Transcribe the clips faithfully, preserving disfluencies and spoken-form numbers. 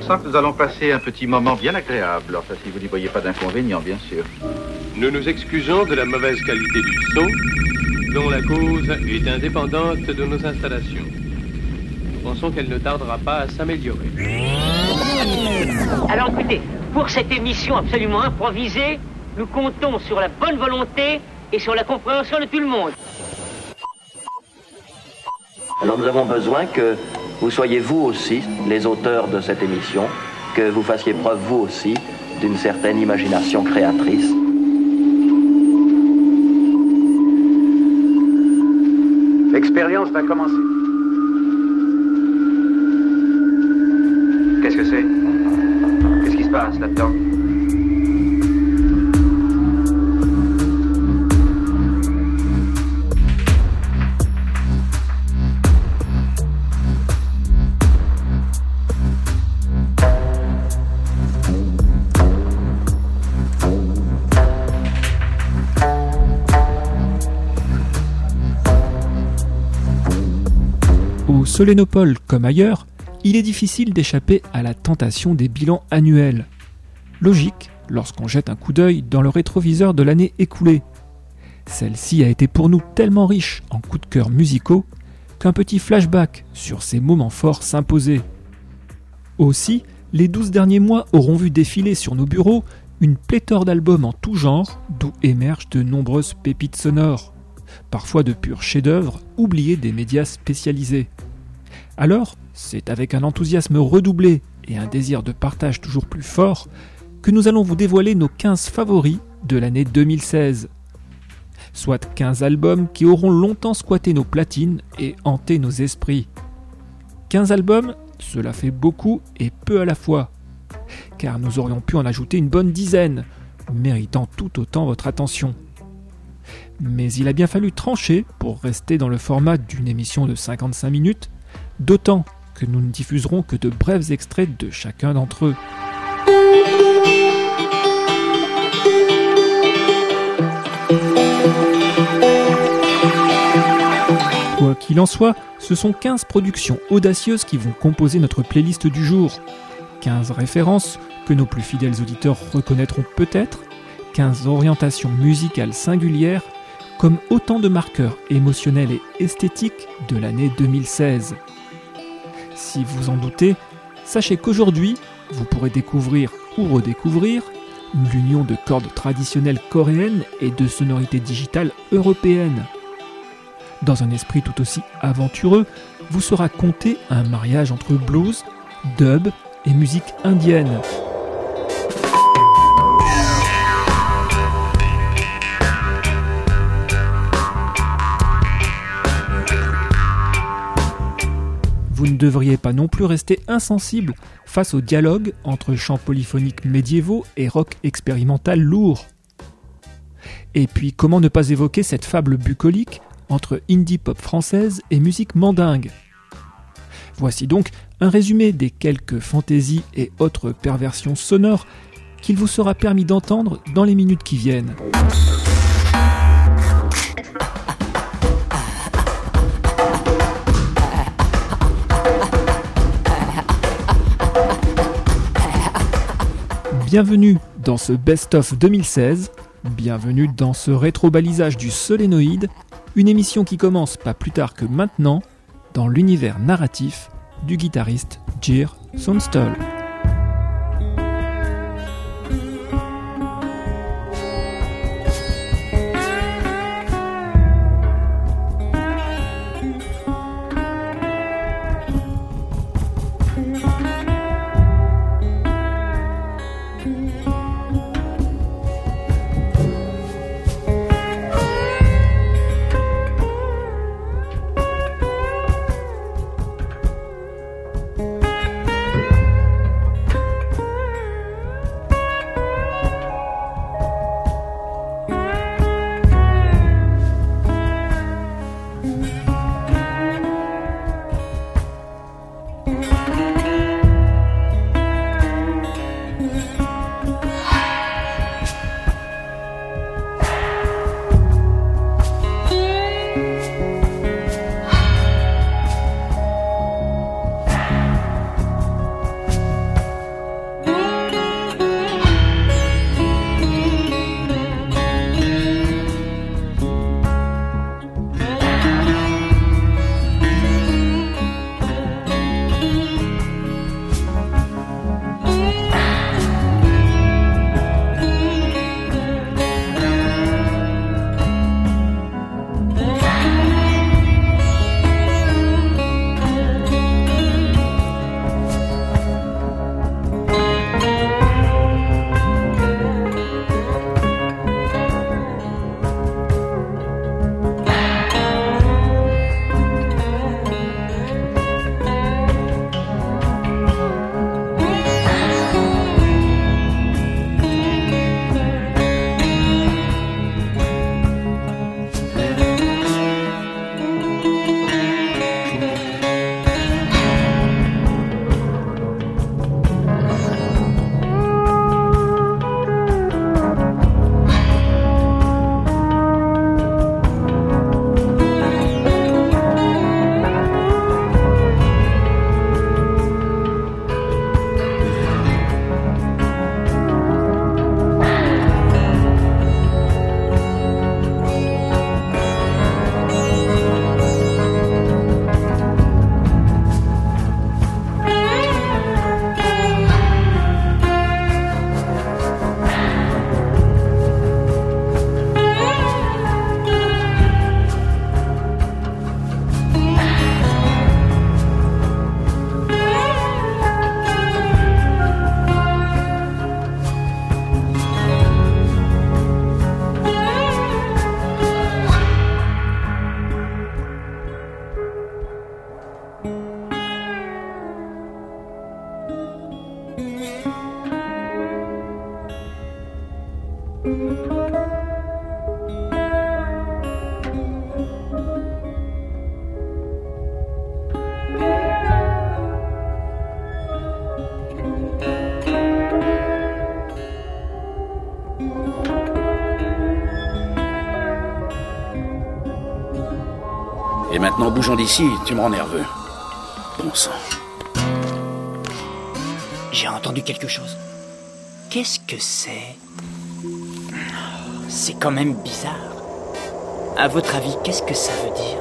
sens que nous allons passer un petit moment bien agréable. Enfin, si vous n'y voyez pas d'inconvénient, bien sûr. Nous nous excusons de la mauvaise qualité du son, dont la cause est indépendante de nos installations. Nous pensons qu'elle ne tardera pas à s'améliorer. Alors écoutez, pour cette émission absolument improvisée, nous comptons sur la bonne volonté et sur la compréhension de tout le monde. Alors nous avons besoin que vous soyez vous aussi les auteurs de cette émission, que vous fassiez preuve vous aussi d'une certaine imagination créatrice. L'expérience va commencer. Qu'est-ce que c'est? Qu'est-ce qui se passe là-dedans? Au Solénopole comme ailleurs, il est difficile d'échapper à la tentation des bilans annuels. Logique lorsqu'on jette un coup d'œil dans le rétroviseur de l'année écoulée. Celle-ci a été pour nous tellement riche en coups de cœur musicaux qu'un petit flashback sur ces moments forts s'imposait. Aussi, les douze derniers mois auront vu défiler sur nos bureaux une pléthore d'albums en tout genre, d'où émergent de nombreuses pépites sonores, parfois de purs chefs-d'œuvre oubliés des médias spécialisés. Alors, c'est avec un enthousiasme redoublé et un désir de partage toujours plus fort que nous allons vous dévoiler nos quinze favoris de l'année deux mille seize. Soit quinze albums qui auront longtemps squatté nos platines et hanté nos esprits. quinze albums, cela fait beaucoup et peu à la fois, car nous aurions pu en ajouter une bonne dizaine, méritant tout autant votre attention. Mais il a bien fallu trancher pour rester dans le format d'une émission de cinquante-cinq minutes, d'autant que nous ne diffuserons que de brefs extraits de chacun d'entre eux. Quoi qu'il en soit, ce sont quinze productions audacieuses qui vont composer notre playlist du jour. quinze références que nos plus fidèles auditeurs reconnaîtront peut-être, quinze orientations musicales singulières, comme autant de marqueurs émotionnels et esthétiques de l'année deux mille seize. Si vous en doutez, sachez qu'aujourd'hui, vous pourrez découvrir ou redécouvrir l'union de cordes traditionnelles coréennes et de sonorités digitales européennes. Dans un esprit tout aussi aventureux, vous sera conté un mariage entre blues, dub et musique indienne. Vous ne devriez pas non plus rester insensible face au dialogue entre chants polyphoniques médiévaux et rock expérimental lourd. Et puis comment ne pas évoquer cette fable bucolique entre indie pop française et musique mandingue. Voici donc un résumé des quelques fantaisies et autres perversions sonores qu'il vous sera permis d'entendre dans les minutes qui viennent. Bienvenue dans ce Best-of deux mille seize, bienvenue dans ce rétro-balisage du solénoïde, une émission qui commence pas plus tard que maintenant dans l'univers narratif du guitariste Geir Sundstøl. Et maintenant, bougeons d'ici, tu me rends nerveux. Bon sang. J'ai entendu quelque chose. Qu'est-ce que c'est? C'est quand même bizarre. À votre avis, qu'est-ce que ça veut dire?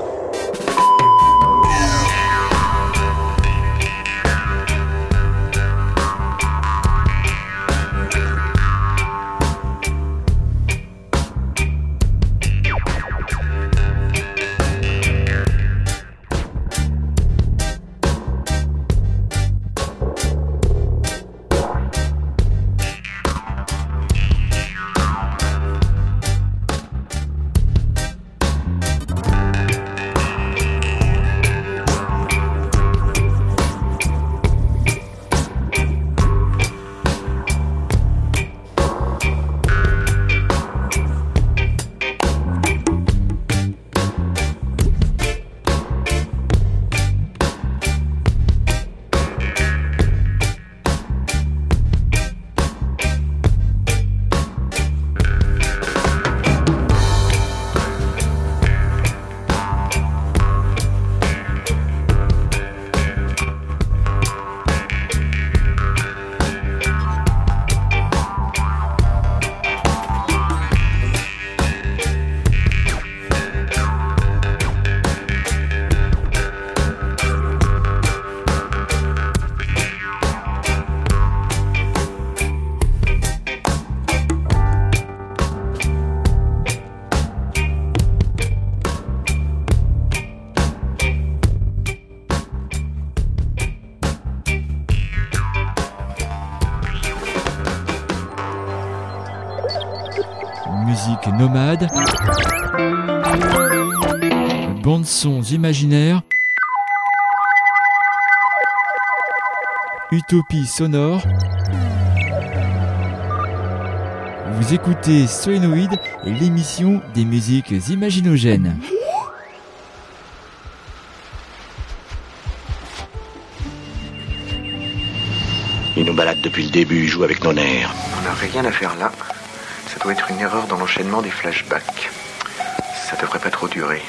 Musique nomade, bandes-sons imaginaires, utopie sonore. Vous écoutez Solénoïde, l'émission des musiques imaginogènes. Il nous balade depuis le début, il joue avec nos nerfs. On n'a rien à faire là. Ça doit être une erreur dans l'enchaînement des flashbacks. Ça devrait pas trop durer.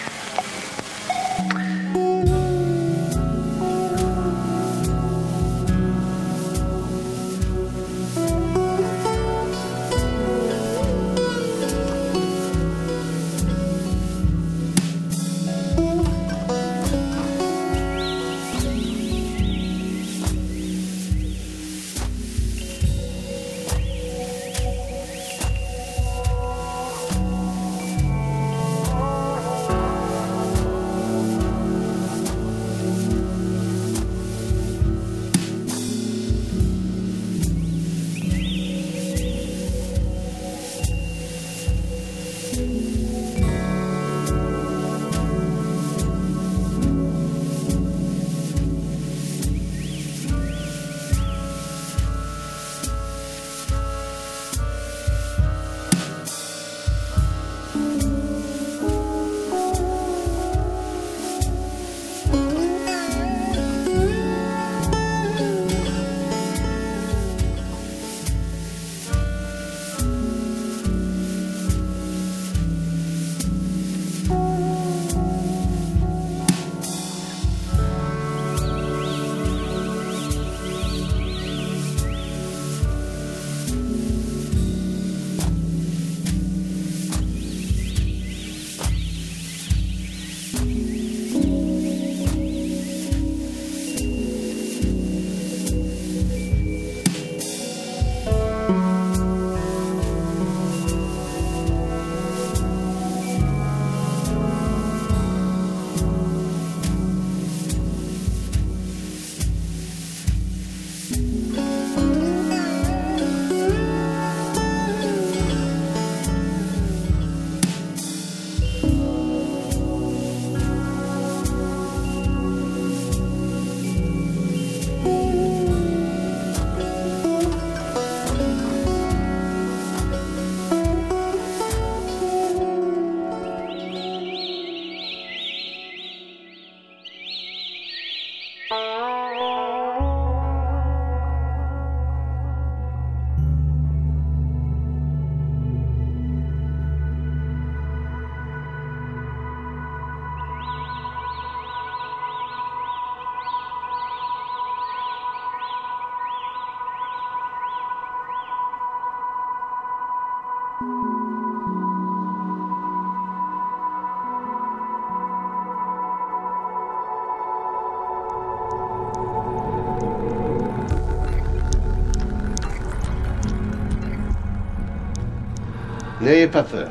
N'ayez pas peur.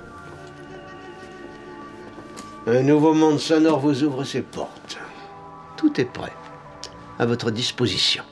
Un nouveau monde sonore vous ouvre ses portes. Tout est prêt, à votre disposition.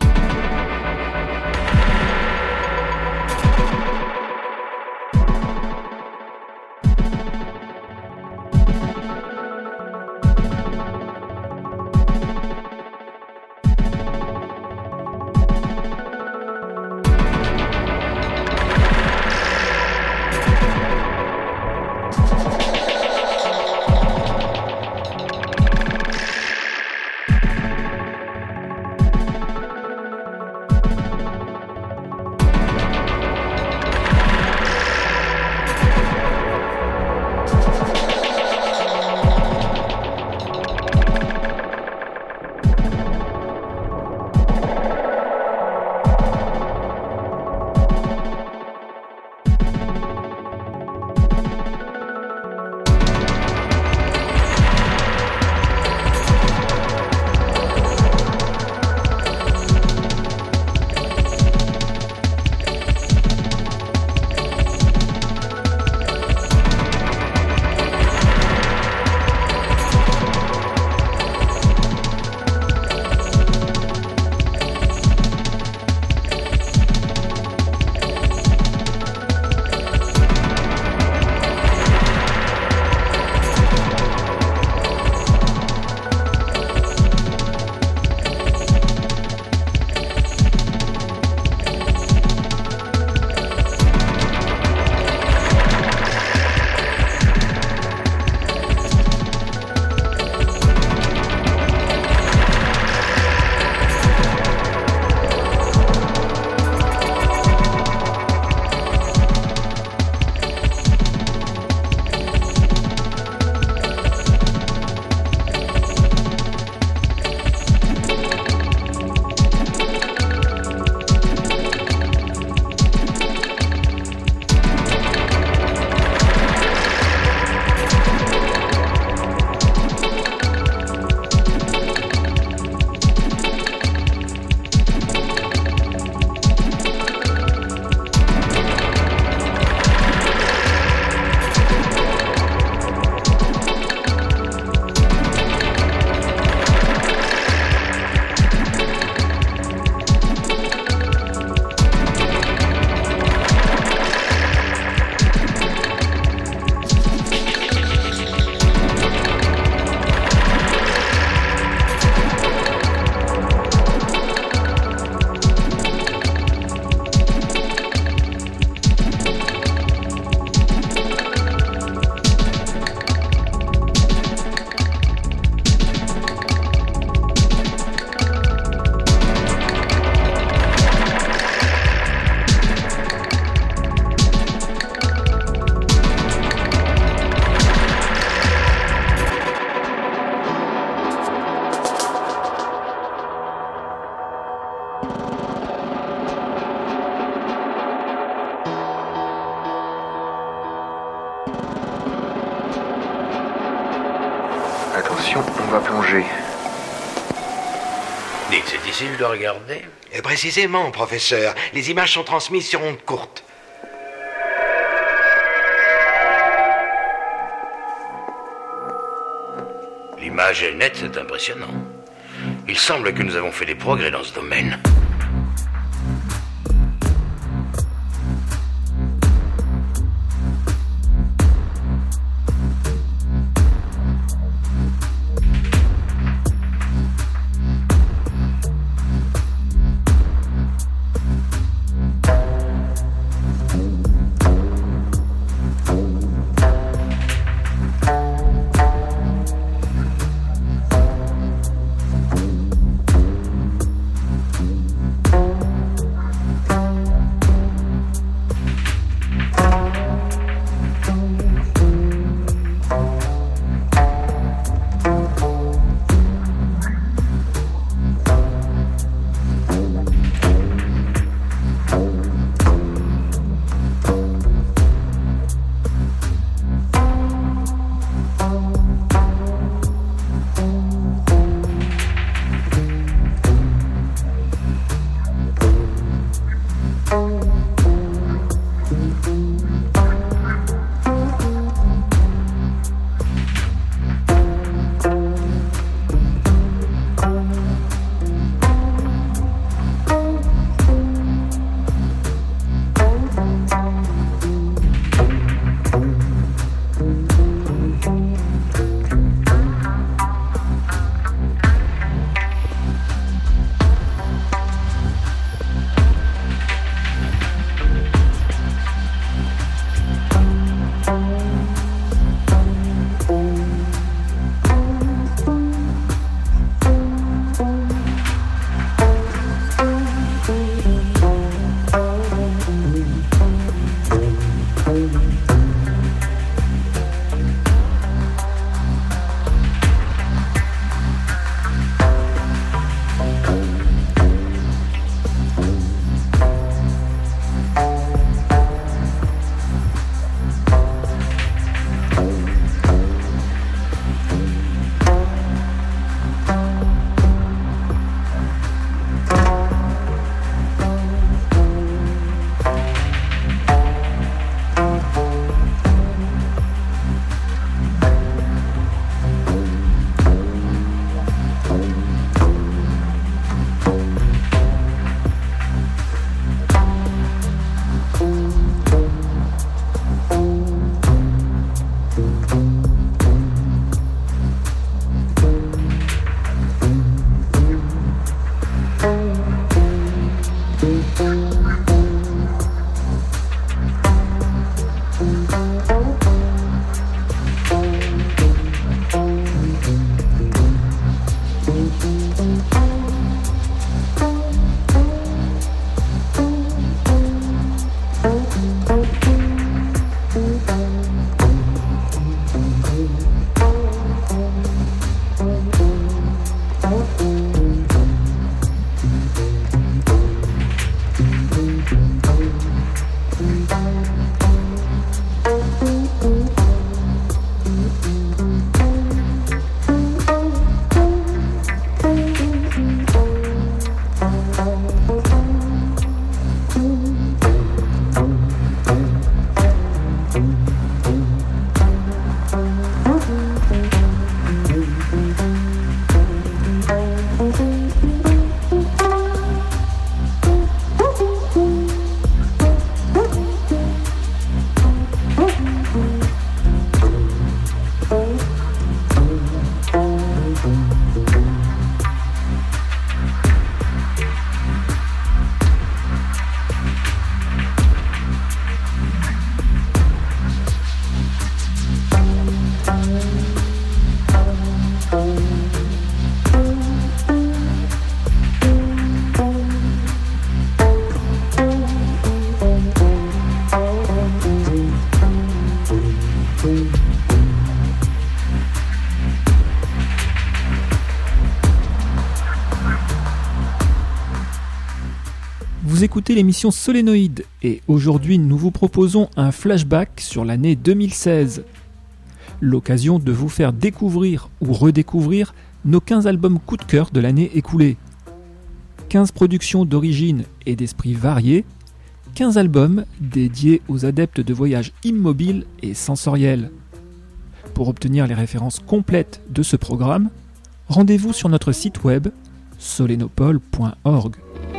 Attention, on va plonger. Dites, c'est ici que je dois regarder? Et précisément, professeur. Les images sont transmises sur ondes courtes. L'image est nette, c'est impressionnant. Il semble que nous avons fait des progrès dans ce domaine. Vous écoutez l'émission Solénoïde et aujourd'hui nous vous proposons un flashback sur l'année deux mille seize. L'occasion de vous faire découvrir ou redécouvrir nos quinze albums coup de cœur de l'année écoulée. quinze productions d'origine et d'esprit variés, quinze albums dédiés aux adeptes de voyages immobiles et sensoriels. Pour obtenir les références complètes de ce programme, rendez-vous sur notre site web solenopole point org.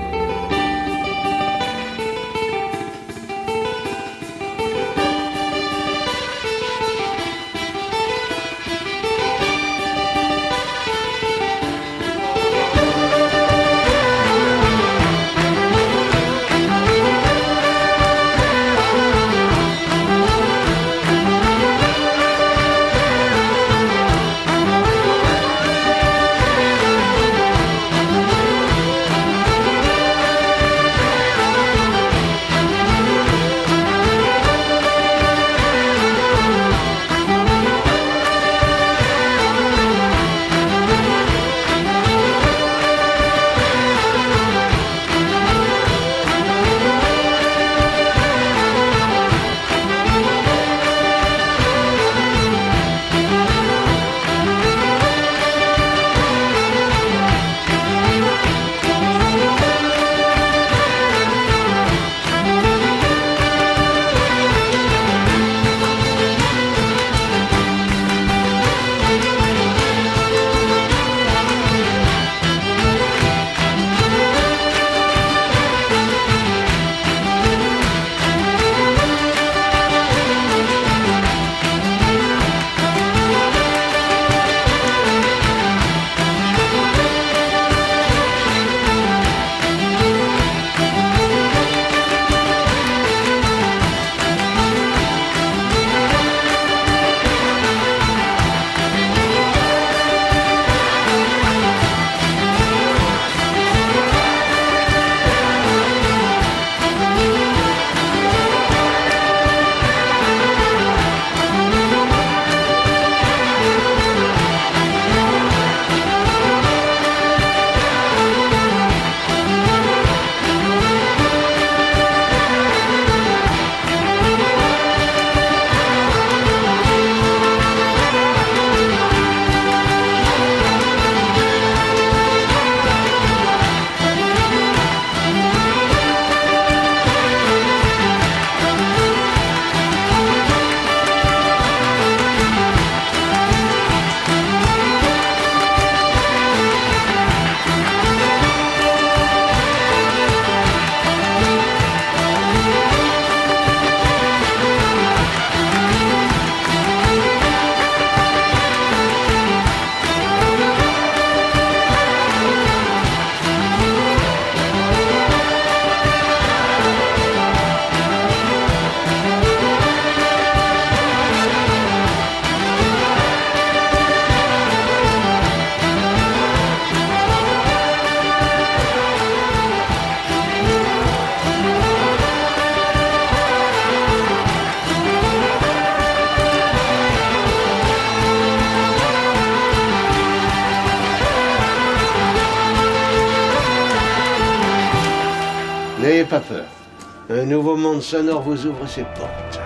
N'ayez pas peur. Un nouveau monde sonore vous ouvre ses portes.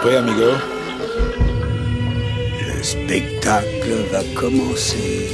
compris, amigo? Le spectacle va commencer.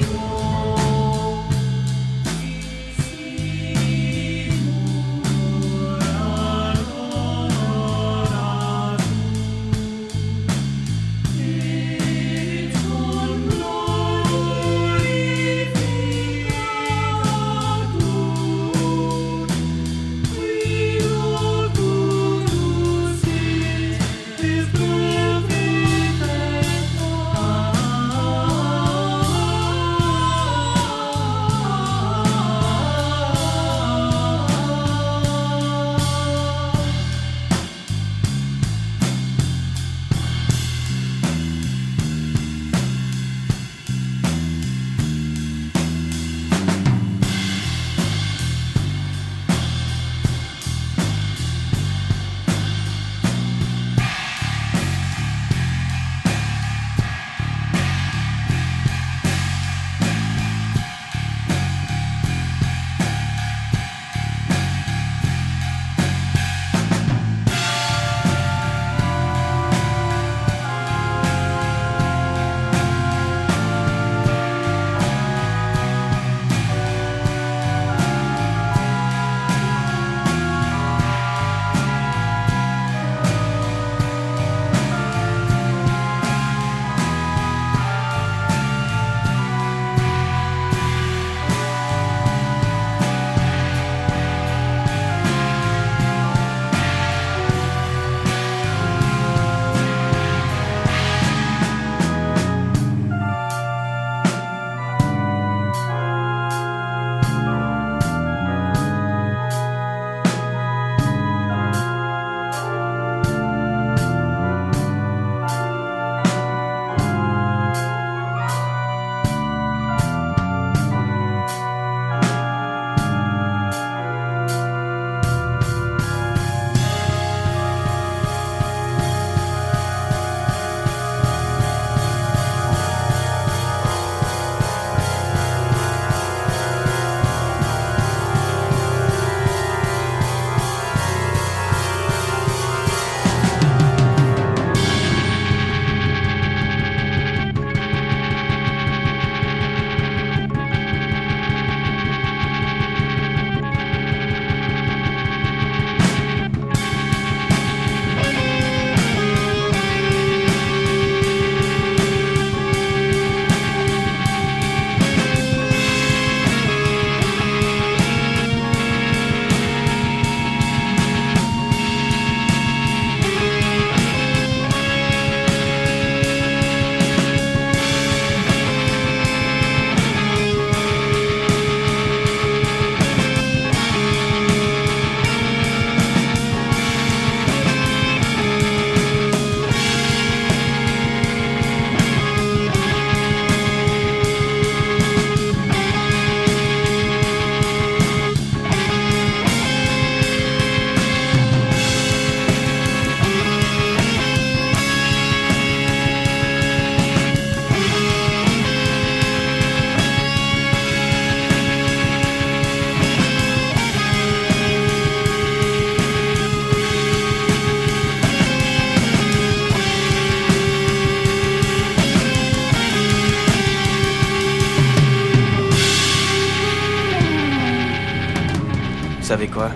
Vous savez quoi?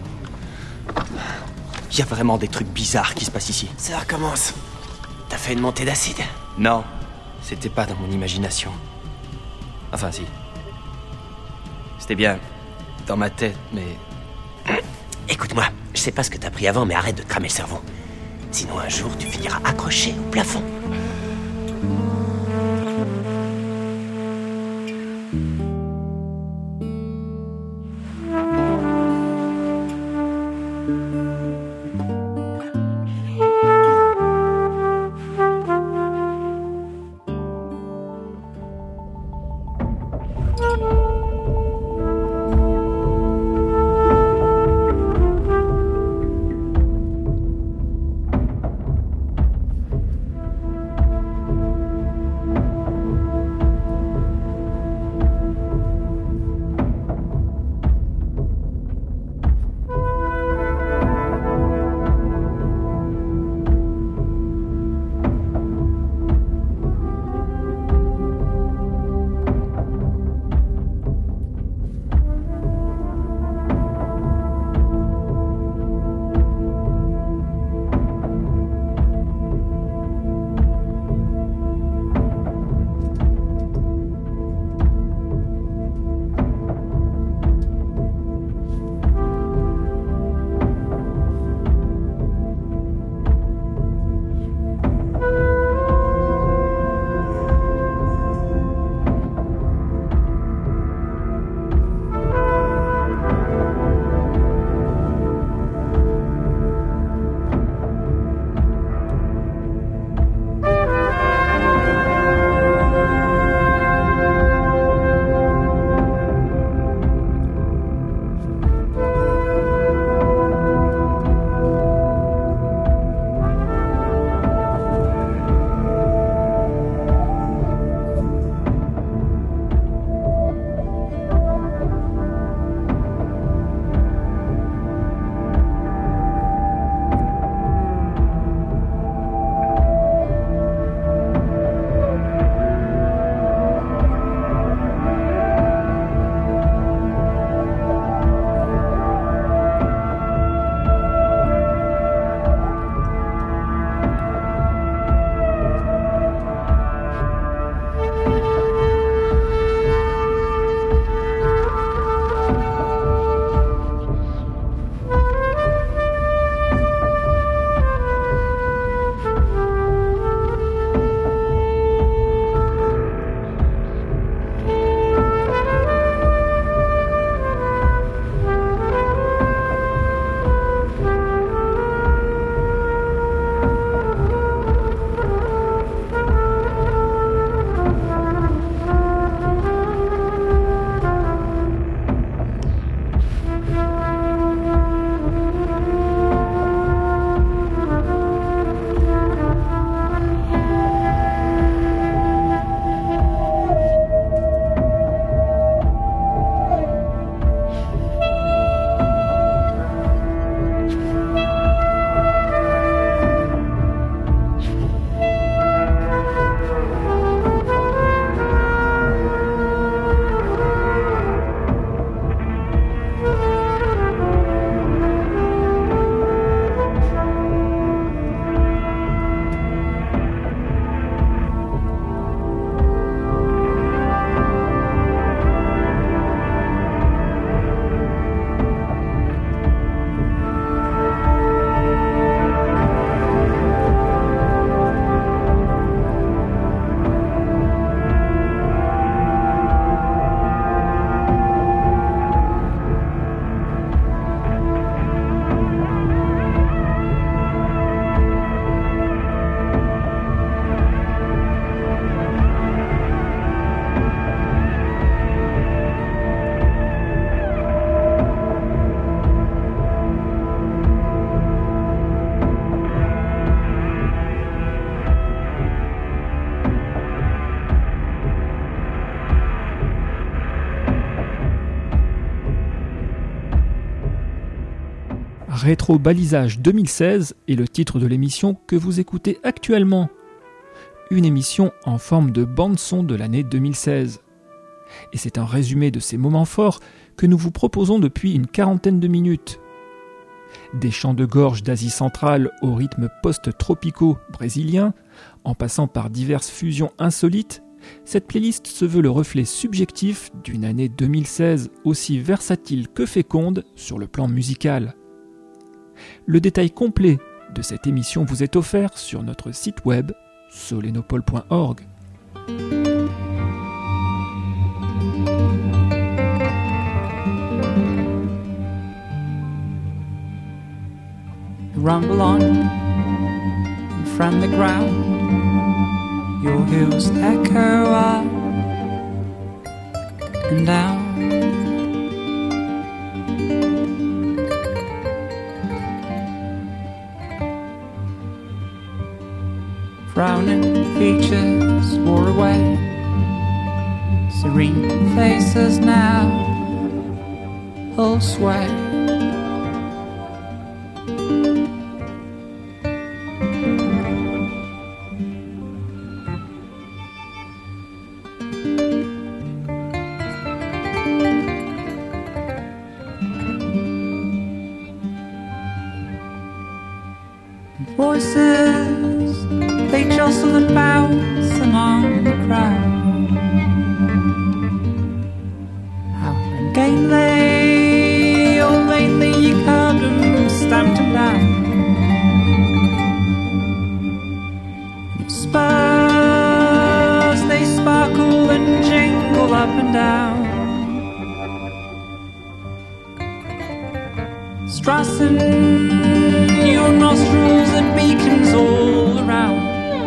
Il y a vraiment des trucs bizarres qui se passent ici. Ça recommence. T'as fait une montée d'acide? Non, c'était pas dans mon imagination. Enfin, si. C'était bien dans ma tête, mais... Écoute-moi, je sais pas ce que t'as pris avant, mais arrête de te cramer le cerveau. Sinon, un jour, tu finiras accroché au plafond. Rétro-balisage deux mille seize est le titre de l'émission que vous écoutez actuellement. Une émission en forme de bande-son de l'année deux mille seize. Et c'est un résumé de ces moments forts que nous vous proposons depuis une quarantaine de minutes. Des chants de gorge d'Asie centrale au rythme post-tropicaux brésilien, en passant par diverses fusions insolites, cette playlist se veut le reflet subjectif d'une année deux mille seize aussi versatile que féconde sur le plan musical. Le détail complet de cette émission vous est offert sur notre site web solenopole point org. Rumble on and from the ground, your heels echo up and down. Frowning features wore away, serene faces now all sway. Voices, they jostle and bounce among the crowd. How ungainly or vainly you curbed and stamped them down. Your spurs, they sparkle and jingle up and down. Strassen your nostrils and beacons all around.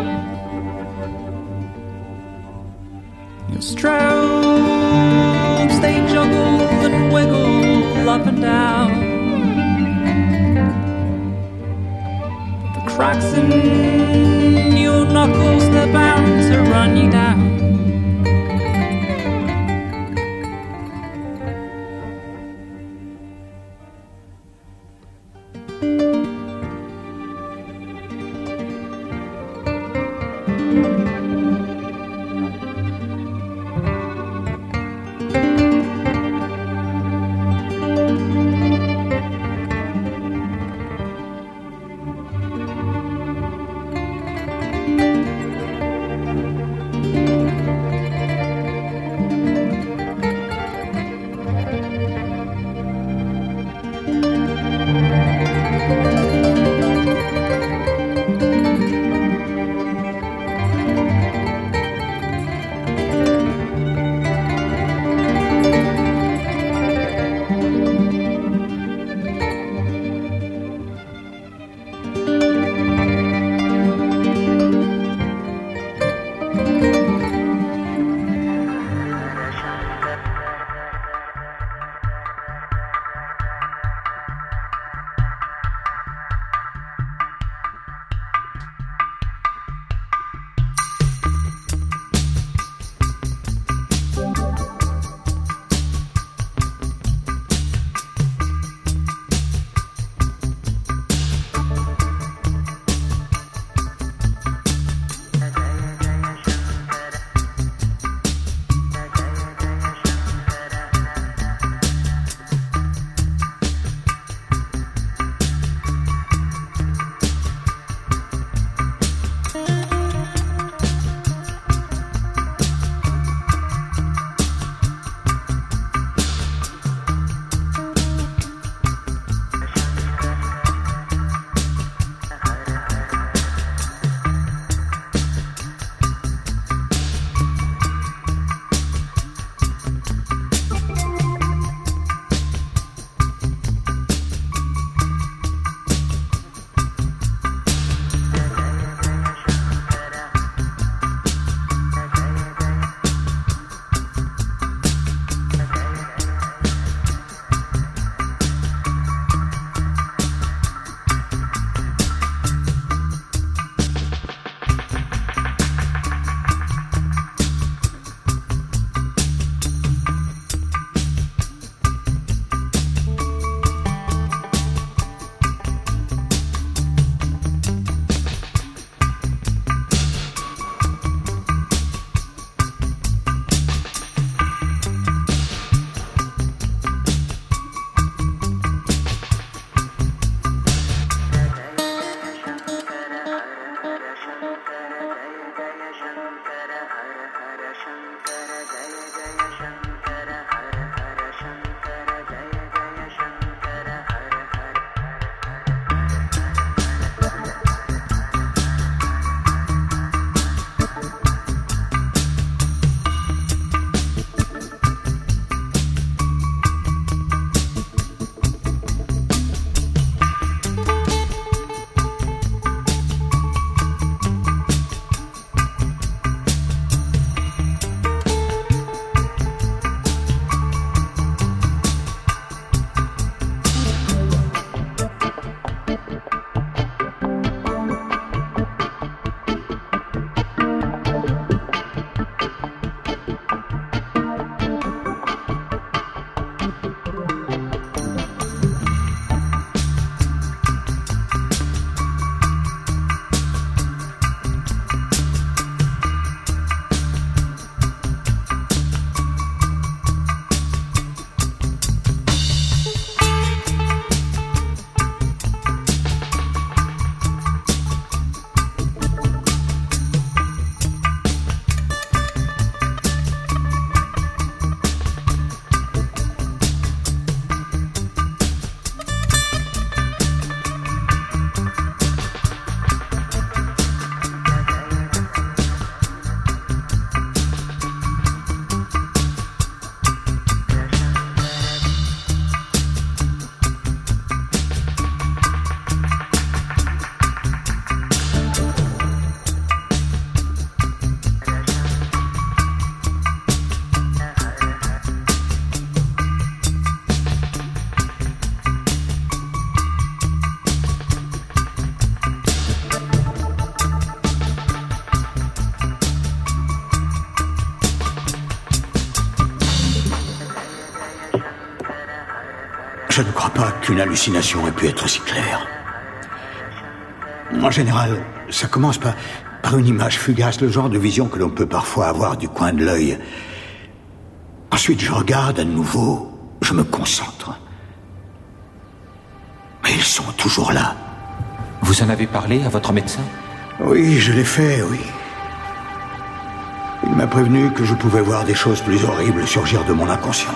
Your strobes, they juggle and wiggle up and down. The cracks in your knuckles, they're bound to run you down. Je ne crois pas qu'une hallucination ait pu être aussi claire. En général, ça commence par, par une image fugace, le genre de vision que l'on peut parfois avoir du coin de l'œil. Ensuite, je regarde à nouveau, je me concentre. Mais ils sont toujours là. Vous en avez parlé à votre médecin? Oui, je l'ai fait, oui. Il m'a prévenu que je pouvais voir des choses plus horribles surgir de mon inconscient.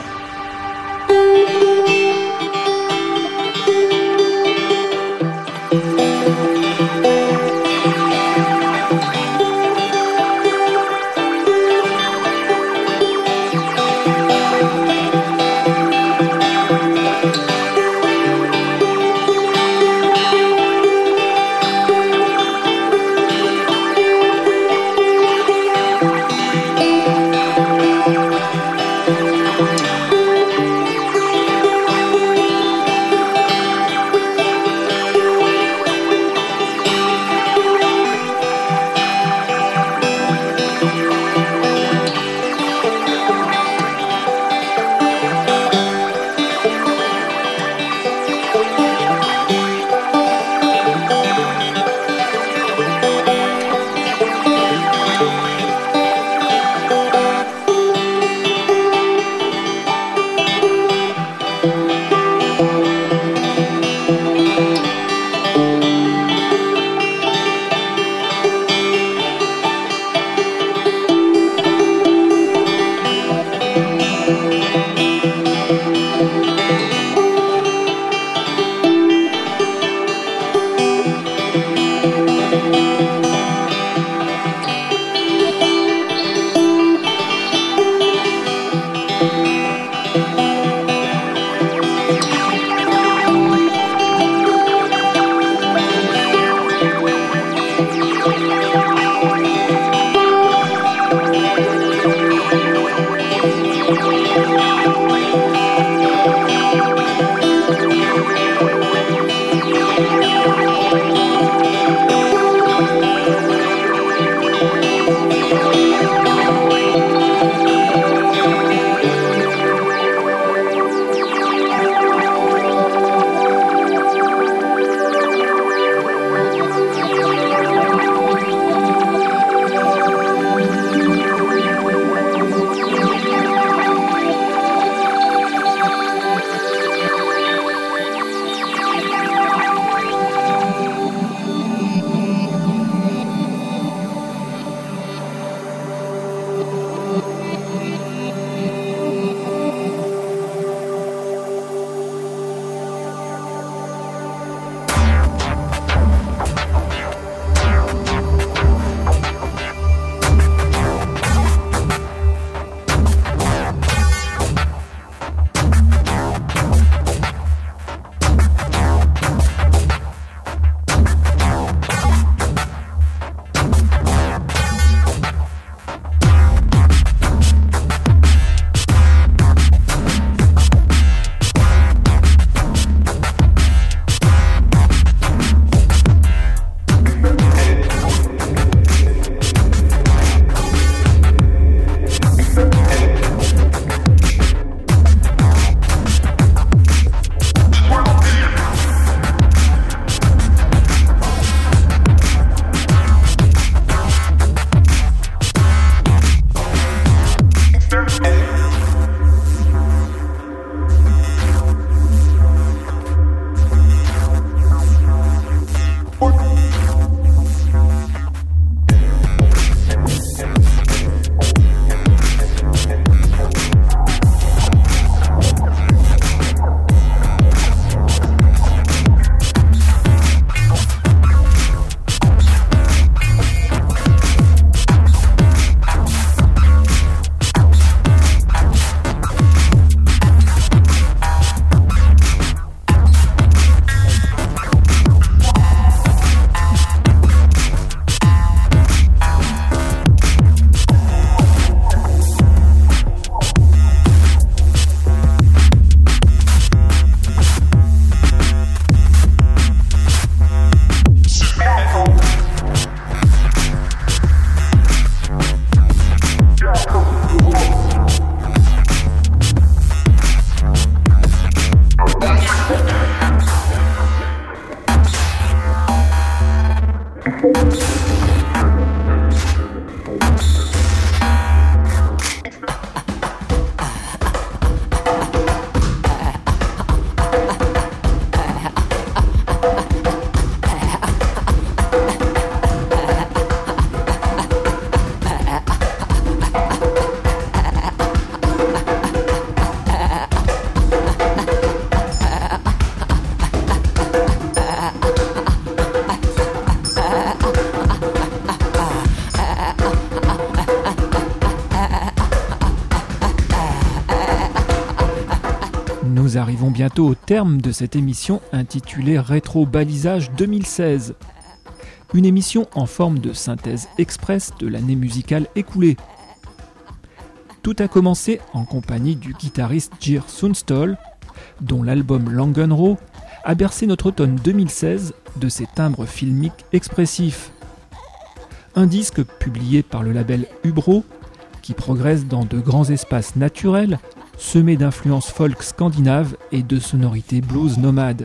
Nous arrivons bientôt au terme de cette émission intitulée Rétro Balisage deux mille seize. Une émission en forme de synthèse express de l'année musicale écoulée. Tout a commencé en compagnie du guitariste Geir Sundstøl, dont l'album Langenro a bercé notre automne deux mille seize de ses timbres filmiques expressifs. Un disque publié par le label Ubro, qui progresse dans de grands espaces naturels, semés d'influences folk scandinaves et de sonorités blues nomades.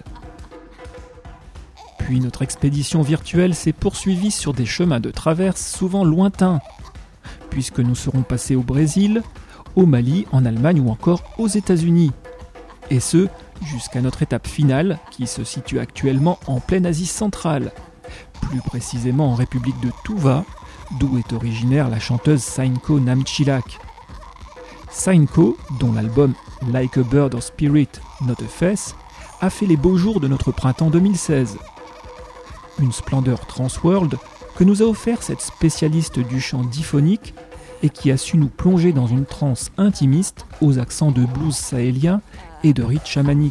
Puis notre expédition virtuelle s'est poursuivie sur des chemins de traverse souvent lointains, puisque nous serons passés au Brésil, au Mali, en Allemagne ou encore aux États-Unis. Et ce, jusqu'à notre étape finale, qui se situe actuellement en pleine Asie centrale, plus précisément en République de Tuva, d'où est originaire la chanteuse Sainko Namchilak. Sainko, dont l'album Like a Bird or Spirit, Not a Face, a fait les beaux jours de notre printemps deux mille seize. Une splendeur transworld que nous a offert cette spécialiste du chant diphonique et qui a su nous plonger dans une transe intimiste aux accents de blues sahélien et de rites chamaniques.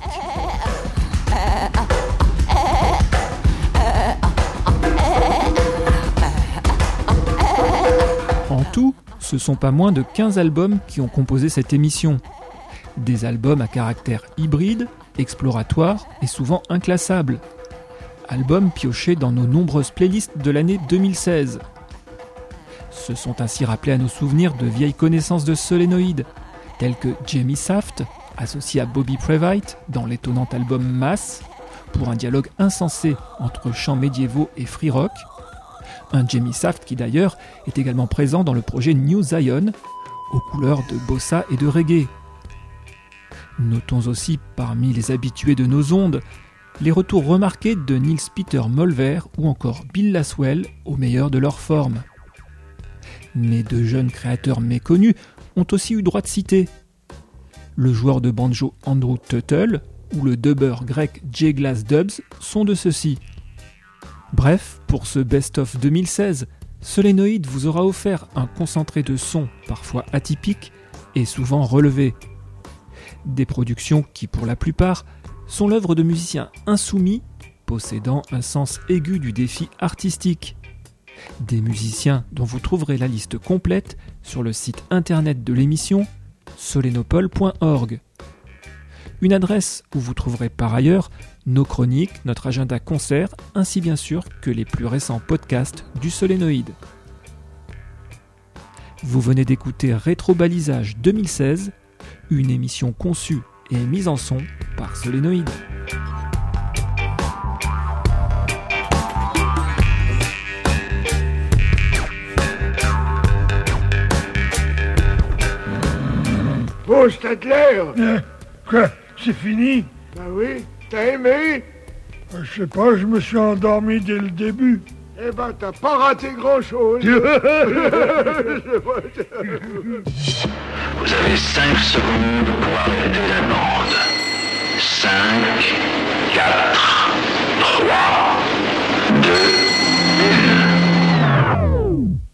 En tout, ce sont pas moins de quinze albums qui ont composé cette émission. Des albums à caractère hybride, exploratoire et souvent inclassables. Albums piochés dans nos nombreuses playlists de l'année deux mille seize. Se sont ainsi rappelés à nos souvenirs de vieilles connaissances de solénoïdes, tels que Jamie Saft, associé à Bobby Previte dans l'étonnant album Mass, pour un dialogue insensé entre chants médiévaux et free rock. Un Jamie Saft qui d'ailleurs est également présent dans le projet New Zion, aux couleurs de bossa et de reggae. Notons aussi parmi les habitués de nos ondes les retours remarqués de Nils Peter Molver ou encore Bill Laswell au meilleur de leur forme. Mais de jeunes créateurs méconnus ont aussi eu droit de citer le joueur de banjo Andrew Tuttle ou le dubber grec J Glass Dubs sont de ceux-ci. Bref, pour ce best-of deux mille seize, Solénoïde vous aura offert un concentré de sons parfois atypiques et souvent relevés. Des productions qui, pour la plupart, sont l'œuvre de musiciens insoumis, possédant un sens aigu du défi artistique. Des musiciens dont vous trouverez la liste complète sur le site internet de l'émission solenopole point org. Une adresse où vous trouverez par ailleurs nos chroniques, notre agenda concert, ainsi bien sûr que les plus récents podcasts du Solénoïde. Vous venez d'écouter Rétro Balisage deux mille seize, une émission conçue et mise en son par Solénoïde. Bon, Stadler euh, Quoi C'est fini? Bah oui, t'as aimé? euh, Je sais pas, je me suis endormi dès le début. Eh ben, t'as pas raté grand-chose. Vous avez cinq secondes pour arrêter la bande. cinq, quatre, trois,